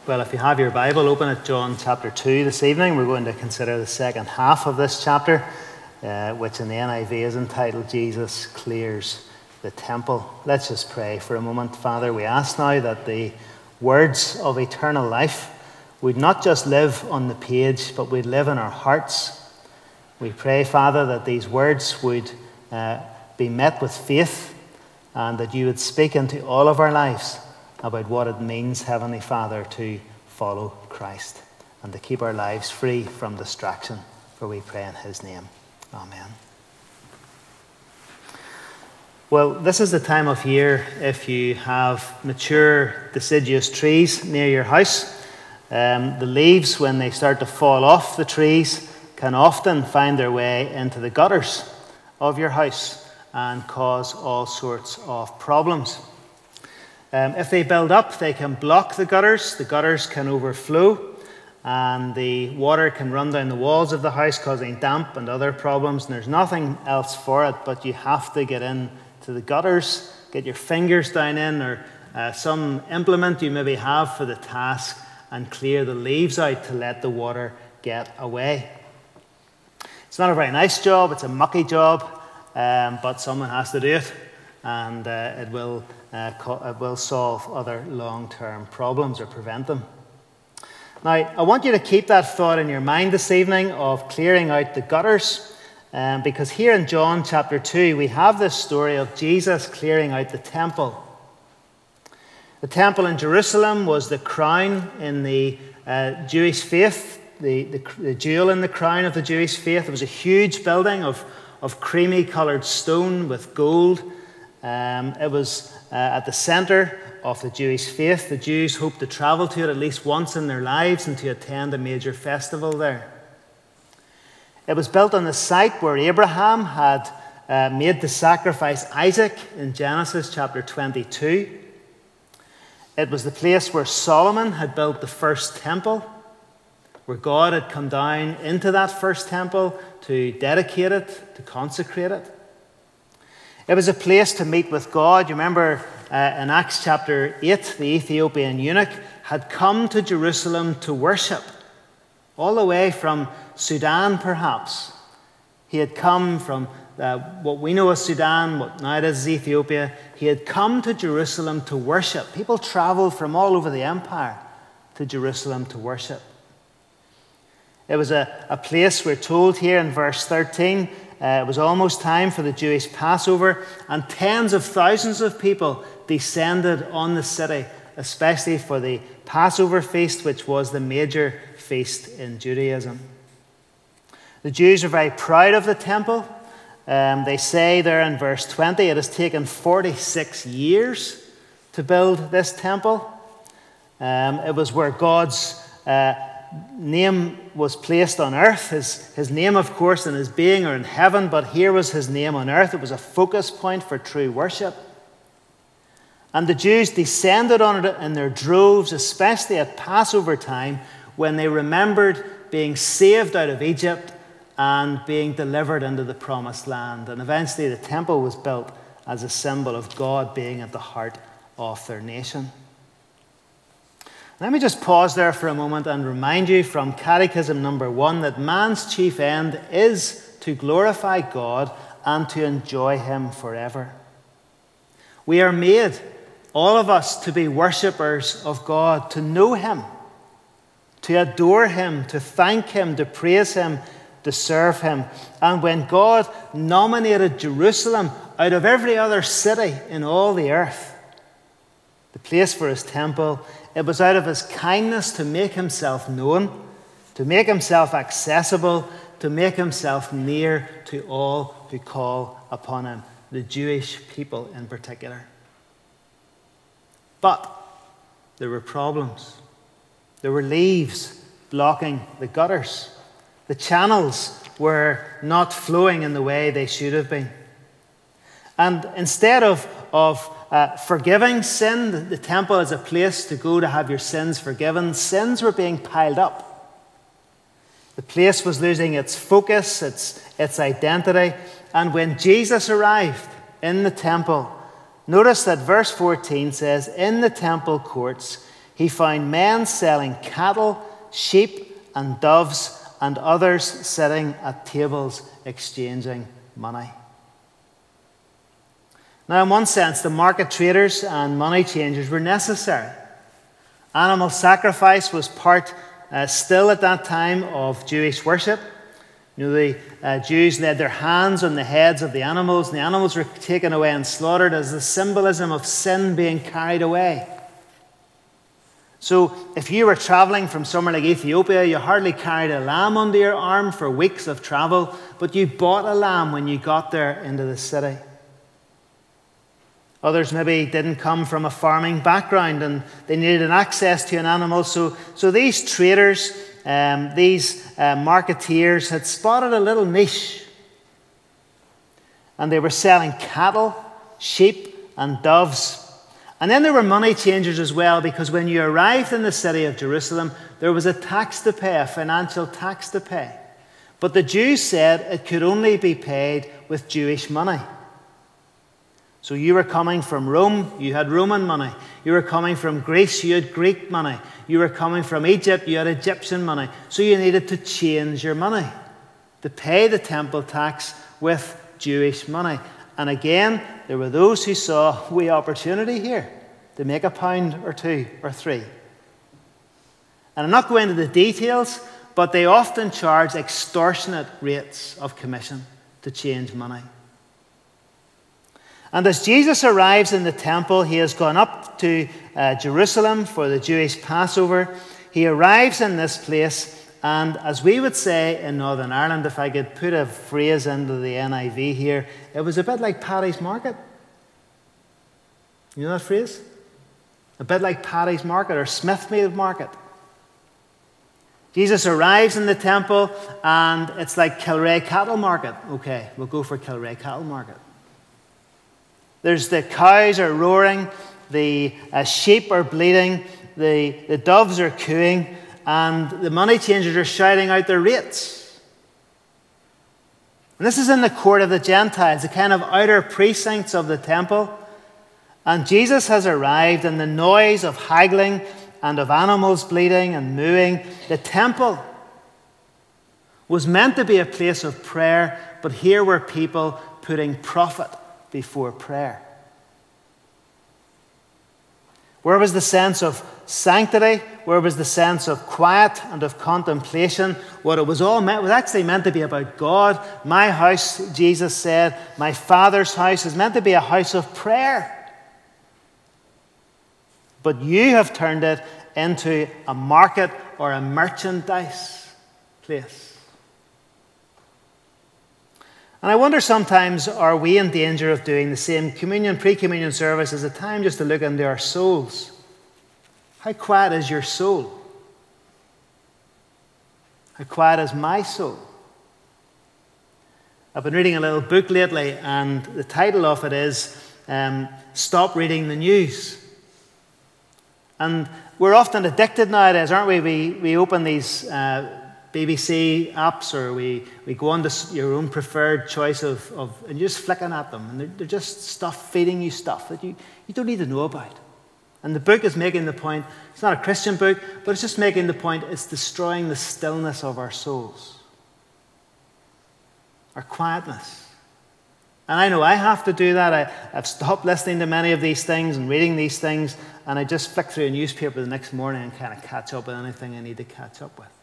Well, if you have your Bible, open at John chapter 2 this evening. We're going to consider the second half of this chapter, which in the NIV is entitled Jesus Clears the Temple. Let's just pray for a moment. Father, we ask now that the words of eternal life would not just live on the page, but would live in our hearts. We pray, Father, that these words would be met with faith and that you would speak into all of our lives about what it means, Heavenly Father, to follow Christ and to keep our lives free from distraction. For we pray in his name. Amen. Well, this is the time of year if you have mature deciduous trees near your house. The leaves, when they start to fall off the trees, can often find their way into the gutters of your house and cause all sorts of problems. If they build up, they can block the gutters can overflow, and the water can run down the walls of the house, causing damp and other problems. And there's nothing else for it, but you have to get in to the gutters, get your fingers down in, or some implement you maybe have for the task, and clear the leaves out to let the water get away. It's not a very nice job, it's a mucky job, but someone has to do it, and it will solve other long-term problems or prevent them. Now, I want you to keep that thought in your mind this evening of clearing out the gutters, because here in John chapter 2, we have this story of Jesus clearing out the temple. The temple in Jerusalem was the crown in the Jewish faith, the jewel in the crown of the Jewish faith. It was a huge building of creamy-coloured stone with gold. It was at the centre of the Jewish faith. The Jews hoped to travel to it at least once in their lives and to attend a major festival there. It was built on the site where Abraham had made the sacrifice Isaac in Genesis chapter 22. It was the place where Solomon had built the first temple, where God had come down into that first temple to dedicate it, to consecrate it. It was a place to meet with God. You remember in Acts chapter 8, the Ethiopian eunuch had come to Jerusalem to worship, all the way from Sudan perhaps. He had come from what we know as Sudan, what nowadays is Ethiopia. He had come to Jerusalem to worship. People traveled from all over the empire to Jerusalem to worship. It was a place, we're told here in verse 13, it was almost time for the Jewish Passover, and tens of thousands of people descended on the city, especially for the Passover feast, which was the major feast in Judaism. The Jews are very proud of the temple. They say there in verse 20, it has taken 46 years to build this temple. It was where God's name was placed on earth. His name, of course, and his being are in heaven, but here was his name on earth. It was a focus point for true worship. And the Jews descended on it in their droves, especially at Passover time, when they remembered being saved out of Egypt and being delivered into the promised land. And eventually the temple was built as a symbol of God being at the heart of their nation. Let me just pause there for a moment and remind you from Catechism number 1 that man's chief end is to glorify God and to enjoy him forever. We are made, all of us, to be worshippers of God, to know him, to adore him, to thank him, to praise him, to serve him. And when God nominated Jerusalem out of every other city in all the earth, the place for his temple, it was out of his kindness to make himself known, to make himself accessible, to make himself near to all who call upon him, the Jewish people in particular. But there were problems. There were leaves blocking the gutters. The channels were not flowing in the way they should have been. And instead of forgiving sin, the temple is a place to go to have your sins forgiven, sins were being piled up. The place was losing its focus, its identity. And when Jesus arrived in the temple, notice that verse 14 says, in the temple courts, he found men selling cattle, sheep, and doves, and others sitting at tables exchanging money. Now, in one sense, the market traders and money changers were necessary. Animal sacrifice was part, still at that time, of Jewish worship. The Jews laid their hands on the heads of the animals, and the animals were taken away and slaughtered as the symbolism of sin being carried away. So if you were traveling from somewhere like Ethiopia, you hardly carried a lamb under your arm for weeks of travel, but you bought a lamb when you got there into the city. Others maybe didn't come from a farming background and they needed an access to an animal. So these traders, these marketeers had spotted a little niche. And they were selling cattle, sheep, and doves. And then there were money changers as well, because when you arrived in the city of Jerusalem, there was a tax to pay, a financial tax to pay. But the Jews said it could only be paid with Jewish money. So you were coming from Rome, you had Roman money. You were coming from Greece, you had Greek money. You were coming from Egypt, you had Egyptian money. So you needed to change your money to pay the temple tax with Jewish money. And again, there were those who saw a wee opportunity here to make £1 or £2 or £3. And I'm not going into the details, but they often charge extortionate rates of commission to change money. And as Jesus arrives in the temple, he has gone up to Jerusalem for the Jewish Passover. He arrives in this place, and as we would say in Northern Ireland, if I could put a phrase into the NIV here, it was a bit like Paddy's Market. You know that phrase? A bit like Paddy's Market or Smithfield Market. Jesus arrives in the temple, and it's like Kilrea Cattle Market. Okay, we'll go for Kilrea Cattle Market. There's the cows are roaring, the sheep are bleating, the doves are cooing, and the money changers are shouting out their rates. And this is in the court of the Gentiles, the kind of outer precincts of the temple. And Jesus has arrived, and the noise of haggling and of animals bleating and mooing. The temple was meant to be a place of prayer, but here were people putting profit before prayer. Where was the sense of sanctity? Where was the sense of quiet and of contemplation? What it was all meant was actually meant to be about God. My house, Jesus said, my Father's house is meant to be a house of prayer. But you have turned it into a market or a merchandise place. And I wonder sometimes, are we in danger of doing the same? Communion, pre-communion service is a time just to look into our souls. How quiet is your soul? How quiet is my soul? I've been reading a little book lately, and the title of it is Stop Reading the News. And we're often addicted nowadays, aren't we? We open these BBC apps, or we go on to your own preferred choice and you're just flicking at them, and they're just stuff, feeding you stuff that you don't need to know about. And the book is making the point, it's not a Christian book, but it's just making the point, it's destroying the stillness of our souls, our quietness. And I know I have to do that. I've stopped listening to many of these things and reading these things, and I just flick through a newspaper the next morning and kind of catch up with anything I need to catch up with.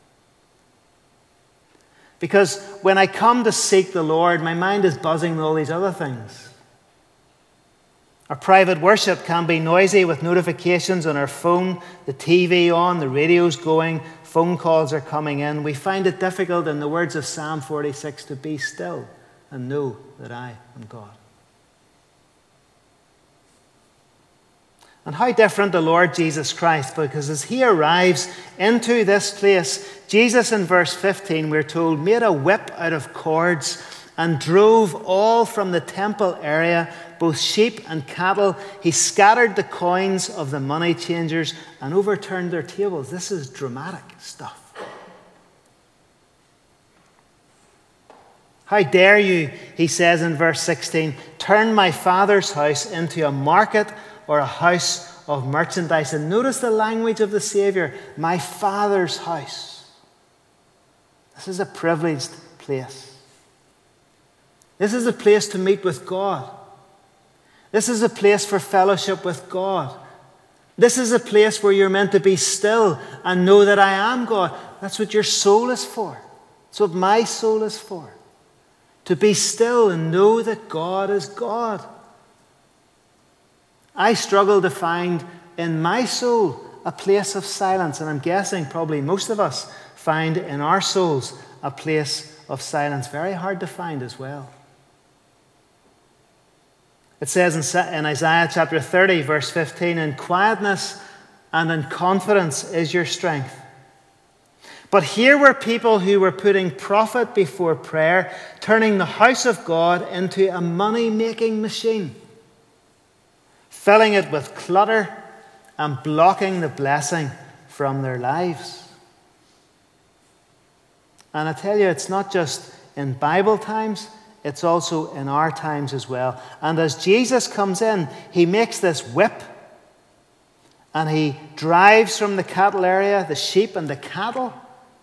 Because when I come to seek the Lord, my mind is buzzing with all these other things. Our private worship can be noisy with notifications on our phone, the TV on, the radio's going, phone calls are coming in. We find it difficult, in the words of Psalm 46, to be still and know that I am God. And how different the Lord Jesus Christ, because as he arrives into this place, Jesus in verse 15, we're told, made a whip out of cords and drove all from the temple area, both sheep and cattle. He scattered the coins of the money changers and overturned their tables. This is dramatic stuff. How dare you, he says in verse 16, turn my Father's house into a market or a house of merchandise. And notice the language of the Savior, my Father's house. This is a privileged place. This is a place to meet with God. This is a place for fellowship with God. This is a place where you're meant to be still and know that I am God. That's what your soul is for. That's what my soul is for. To be still and know that God is God. I struggle to find in my soul a place of silence, and I'm guessing probably most of us find in our souls a place of silence. Very hard to find as well. It says in Isaiah chapter 30, verse 15, in quietness and in confidence is your strength. But here were people who were putting profit before prayer, turning the house of God into a money-making machine, filling it with clutter and blocking the blessing from their lives. And I tell you, it's not just in Bible times, it's also in our times as well. And as Jesus comes in, he makes this whip and he drives from the cattle area the sheep and the cattle.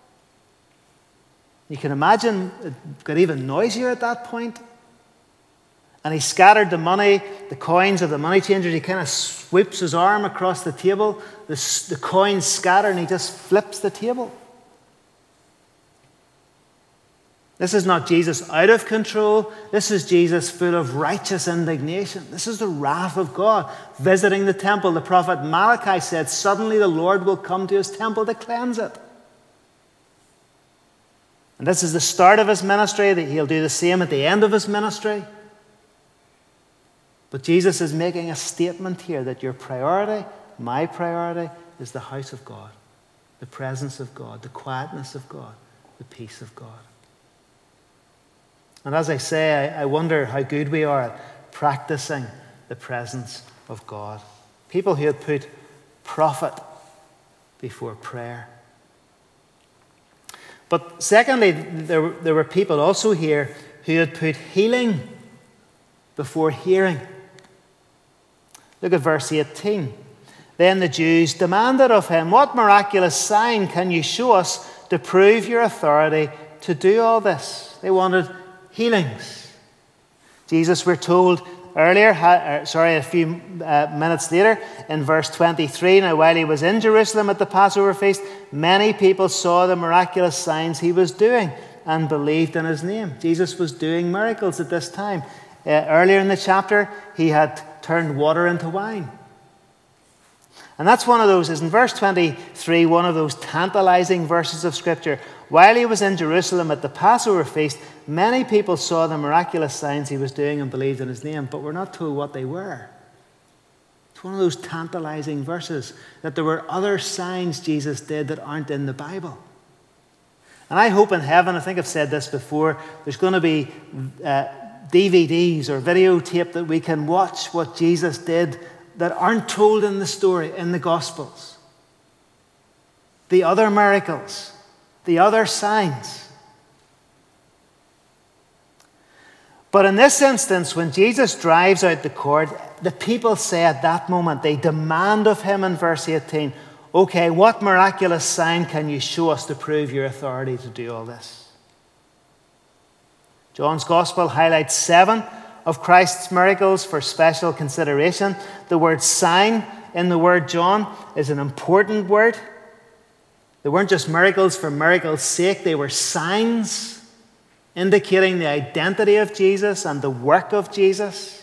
You can imagine it got even noisier at that point. And he scattered the money, the coins of the money changers. He kind of sweeps his arm across the table. The coins scatter and he just flips the table. This is not Jesus out of control. This is Jesus full of righteous indignation. This is the wrath of God visiting the temple. The prophet Malachi said, suddenly the Lord will come to his temple to cleanse it. And this is the start of his ministry, that he'll do the same at the end of his ministry. But Jesus is making a statement here that your priority, my priority, is the house of God, the presence of God, the quietness of God, the peace of God. And as I say, I wonder how good we are at practicing the presence of God. People who had put profit before prayer. But secondly, there were people also here who had put healing before hearing. Look at verse 18. Then the Jews demanded of him, what miraculous sign can you show us to prove your authority to do all this? They wanted healings. Jesus, we're told earlier, a few minutes later, in verse 23, now while he was in Jerusalem at the Passover feast, many people saw the miraculous signs he was doing and believed in his name. Jesus was doing miracles at this time. Earlier in the chapter, he had turned water into wine. And that's one of those, is in verse 23, one of those tantalizing verses of Scripture. While he was in Jerusalem at the Passover feast, many people saw the miraculous signs he was doing and believed in his name, but we're not told what they were. It's one of those tantalizing verses, that there were other signs Jesus did that aren't in the Bible. And I hope in heaven, I think I've said this before, there's going to be DVDs or videotape that we can watch what Jesus did that aren't told in the story, in the Gospels. The other miracles, the other signs. But in this instance, when Jesus drives out the court, the people say at that moment, they demand of him in verse 18, okay, what miraculous sign can you show us to prove your authority to do all this? John's Gospel highlights 7 of Christ's miracles for special consideration. The word sign in the word John is an important word. They weren't just miracles for miracles' sake, they were signs indicating the identity of Jesus and the work of Jesus.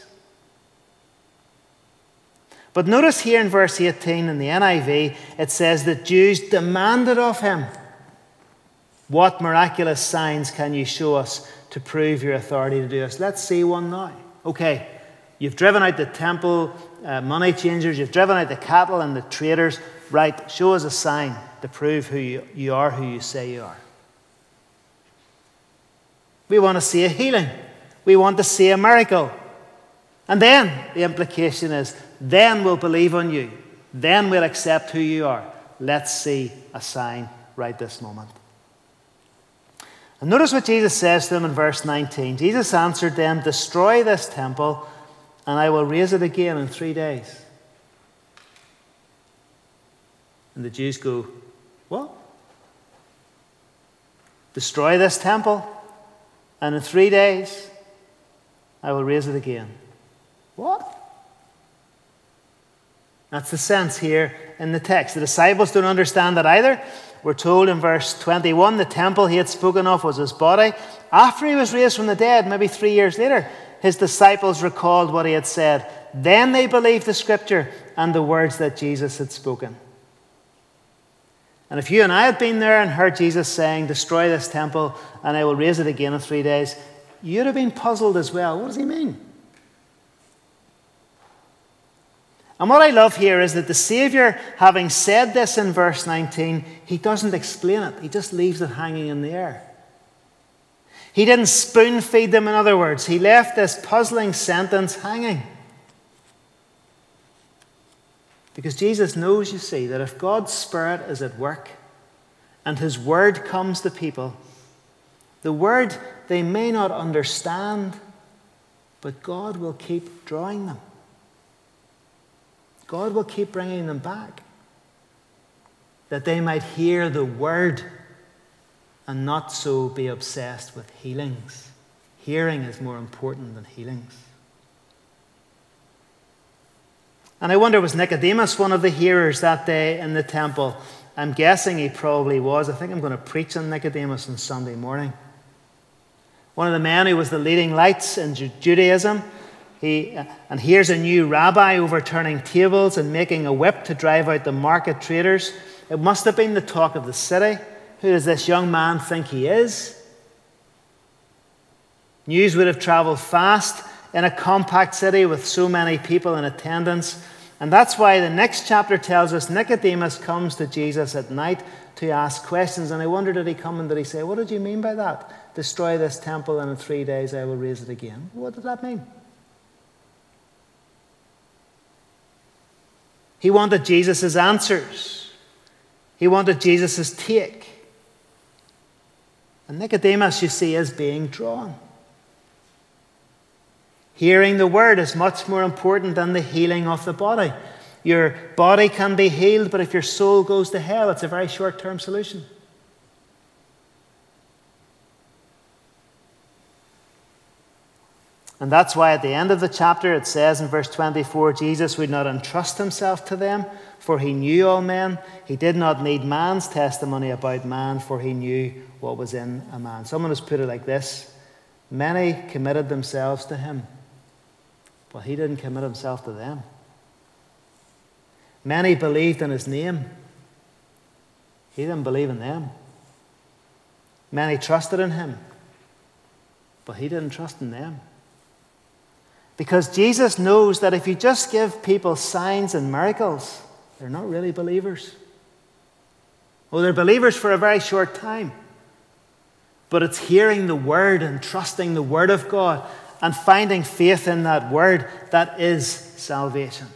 But notice here in verse 18 in the NIV, it says that Jews demanded of him, what miraculous signs can you show us to prove your authority to do this? Let's see one now. Okay, you've driven out the temple money changers, you've driven out the cattle and the traders. Right, show us a sign to prove who you are, who you say you are. We want to see a healing. We want to see a miracle. And then the implication is, then we'll believe on you. Then we'll accept who you are. Let's see a sign right this moment. And notice what Jesus says to them in verse 19. Jesus answered them, "Destroy this temple, and I will raise it again in 3 days." And the Jews go, "What? Destroy this temple, and in 3 days I will raise it again." What? That's the sense here in the text. The disciples don't understand that either. We're told in verse 21, the temple he had spoken of was his body. After he was raised from the dead, maybe 3 years later, his disciples recalled what he had said. Then they believed the scripture and the words that Jesus had spoken. And if you and I had been there and heard Jesus saying, "Destroy this temple and I will raise it again in 3 days," you'd have been puzzled as well. What does he mean? And what I love here is that the Saviour, having said this in verse 19, he doesn't explain it. He just leaves it hanging in the air. He didn't spoon feed them, in other words. He left this puzzling sentence hanging. Because Jesus knows, you see, that if God's Spirit is at work and his word comes to people, the word they may not understand, but God will keep drawing them. God will keep bringing them back, that they might hear the word and not so be obsessed with healings. Hearing is more important than healings. And I wonder, was Nicodemus one of the hearers that day in the temple? I'm guessing he probably was. I think I'm going to preach on Nicodemus on Sunday morning. One of the men who was the leading lights in Judaism. And here's a new rabbi overturning tables and making a whip to drive out the market traders. It must have been the talk of the city. Who does this young man think he is? News would have travelled fast in a compact city with so many people in attendance. And that's why the next chapter tells us Nicodemus comes to Jesus at night to ask questions. And I wonder, did he come and did he say, "What did you mean by that? Destroy this temple and in 3 days I will raise it again." What did that mean? He wanted Jesus' answers. He wanted Jesus' take. And Nicodemus, you see, is being drawn. Hearing the word is much more important than the healing of the body. Your body can be healed, but if your soul goes to hell, it's a very short-term solution. And that's why at the end of the chapter it says in verse 24, Jesus would not entrust himself to them, for he knew all men. He did not need man's testimony about man, for he knew what was in a man. Someone has put it like this: many committed themselves to him, but he didn't commit himself to them. Many believed in his name. He didn't believe in them. Many trusted in him, but he didn't trust in them. Because Jesus knows that if you just give people signs and miracles, they're not really believers. Well, they're believers for a very short time. But it's hearing the word and trusting the word of God and finding faith in that word that is salvation.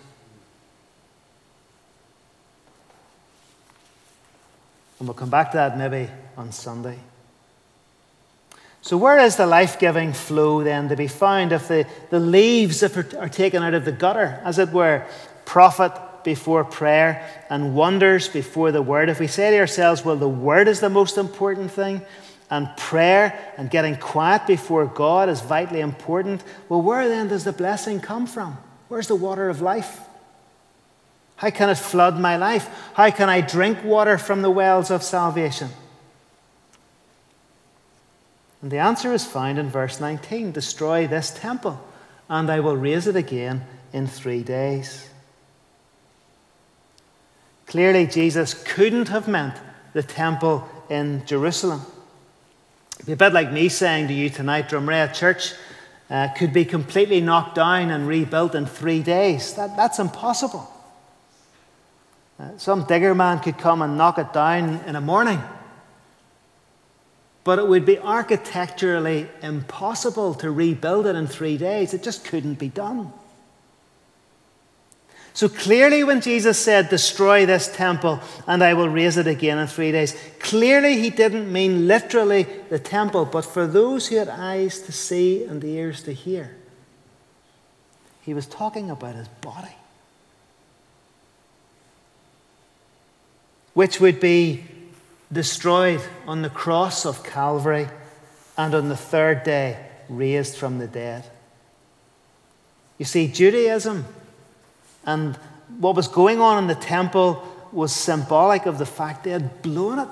And we'll come back to that maybe on Sunday. So where is the life-giving flow then to be found if the leaves are taken out of the gutter, as it were, prophet before prayer and wonders before the word? If we say to ourselves, well, the word is the most important thing and prayer and getting quiet before God is vitally important, well, where then does the blessing come from? Where's the water of life? How can it flood my life? How can I drink water from the wells of salvation? And the answer is found in verse 19. Destroy this temple, and I will raise it again in 3 days. Clearly, Jesus couldn't have meant the temple in Jerusalem. It'd be a bit like me saying to you tonight, Drumrea Church could be completely knocked down and rebuilt in 3 days. That's impossible. Some digger man could come and knock it down in a morning. But it would be architecturally impossible to rebuild it in 3 days. It just couldn't be done. So clearly when Jesus said, destroy this temple and I will raise it again in 3 days, clearly he didn't mean literally the temple, but for those who had eyes to see and ears to hear. He was talking about his body, which would be destroyed on the cross of Calvary and on the third day raised from the dead. You see, Judaism and what was going on in the temple was symbolic of the fact they had blown it.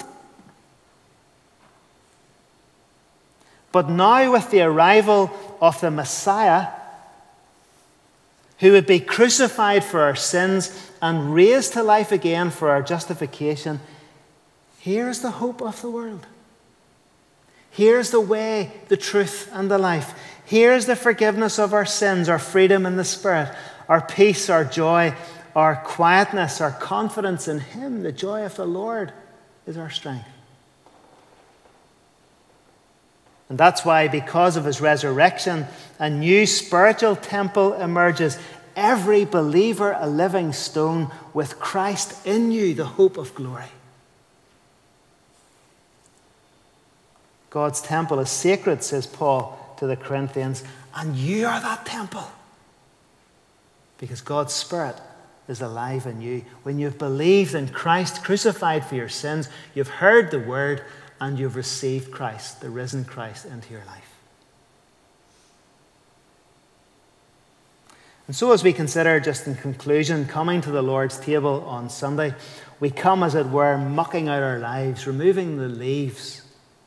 But now, with the arrival of the Messiah, who would be crucified for our sins and raised to life again for our justification, here's the hope of the world. Here's the way, the truth, and the life. Here's the forgiveness of our sins, our freedom in the Spirit, our peace, our joy, our quietness, our confidence in Him. The joy of the Lord is our strength. And that's why, because of His resurrection, a new spiritual temple emerges. Every believer a living stone, with Christ in you, the hope of glory. God's temple is sacred, says Paul to the Corinthians, and you are that temple. Because God's Spirit is alive in you. When you've believed in Christ crucified for your sins, you've heard the word and you've received Christ, the risen Christ, into your life. And so as we consider, just in conclusion, coming to the Lord's table on Sunday, we come, as it were, mucking out our lives, removing the leaves,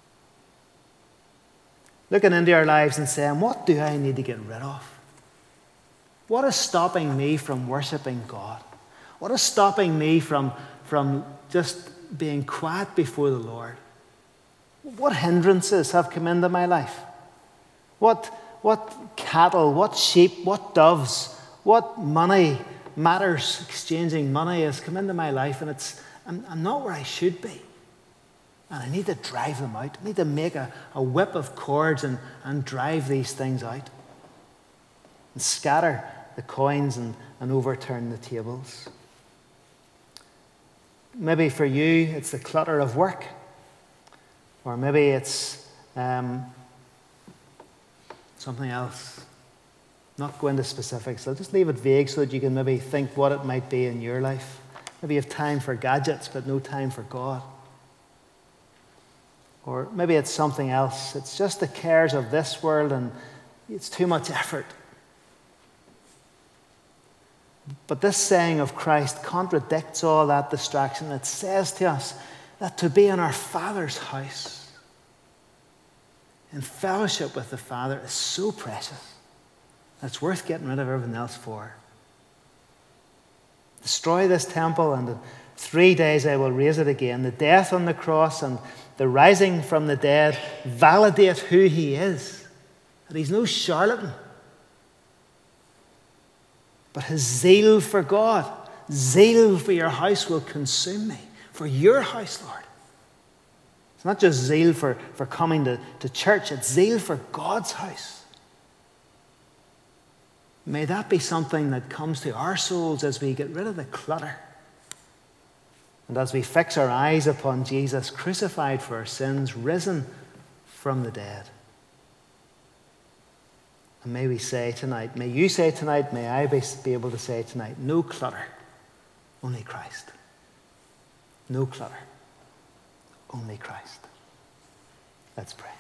looking into our lives and saying, what do I need to get rid of? What is stopping me from worshiping God? What is stopping me from just being quiet before the Lord? What hindrances have come into my life? What cattle, what sheep, what doves, what money matters, exchanging money has come into my life, and I'm not where I should be. And I need to drive them out. I need to make a whip of cords and drive these things out. And scatter the coins and overturn the tables. Maybe for you it's the clutter of work. Or maybe it's something else. Not go into specifics. I'll just leave it vague so that you can maybe think what it might be in your life. Maybe you have time for gadgets but no time for God. Or maybe it's something else. It's just the cares of this world and it's too much effort. But this saying of Christ contradicts all that distraction. It says to us that to be in our Father's house, in fellowship with the Father, is so precious. It's worth getting rid of everything else for. Destroy this temple, and in 3 days I will raise it again. The death on the cross and the rising from the dead validate who He is. That He's no charlatan. But His zeal for God, zeal for your house will consume me. For your house, Lord. It's not just zeal for coming to church, it's zeal for God's house. May that be something that comes to our souls as we get rid of the clutter. And as we fix our eyes upon Jesus, crucified for our sins, risen from the dead. And may we say tonight, may you say tonight, may I be able to say tonight, no clutter, only Christ. No clutter, only Christ. Let's pray.